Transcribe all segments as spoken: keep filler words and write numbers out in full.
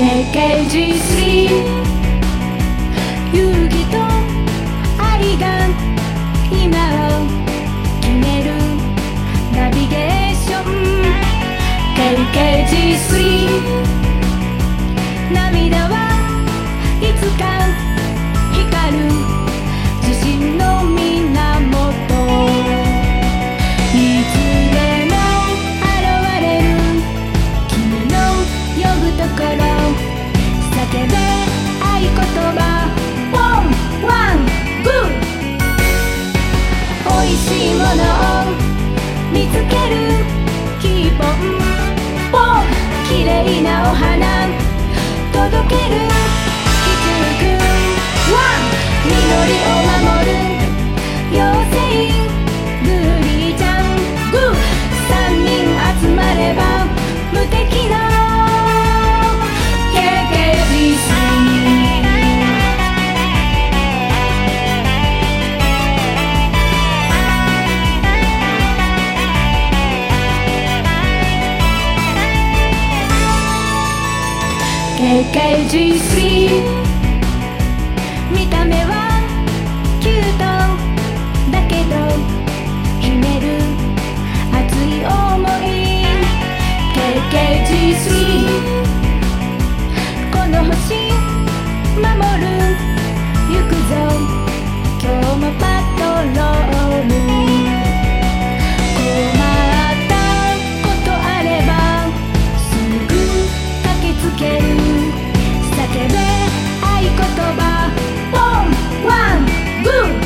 ケーケージースリー 勇気と愛が今を決めるナビゲーション ケーケージースリー 涙はいつか光る自信の源いつでも現れる君の呼ぶところ叫べ合言葉ポンワングーおいしいものを見つけるキーポンポン綺麗なお花届けるキチュウくんワン緑を守る妖精グリちゃんグー三人集まれば無敵の ケーケージースリー ケーケージースリー 見た目はキュートだけど秘める熱い想い ケーケージースリー この星守る行くぞ今日もパトロール困ったことあればすぐ駆けつける叫べ合言葉ポンワングー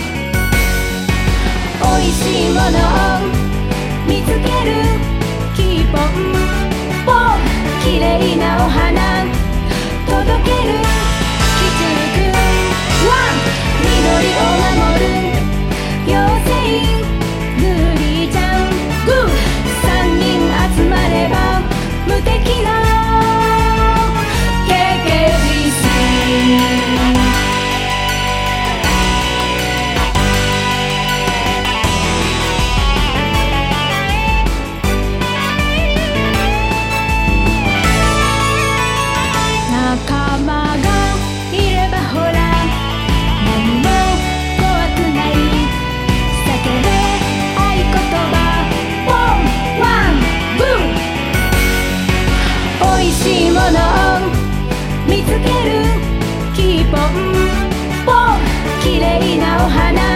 おいしいものを見つけるキーポンポン綺麗なお花届けるキチュウくんワン緑を守る妖精グリちゃんグー三人集まれば無敵の ケーケージースリー 仲間がいればほら何も怖くない叫べ合言葉ポンワングーおいしいものを見つけるキーポンポン綺麗なお花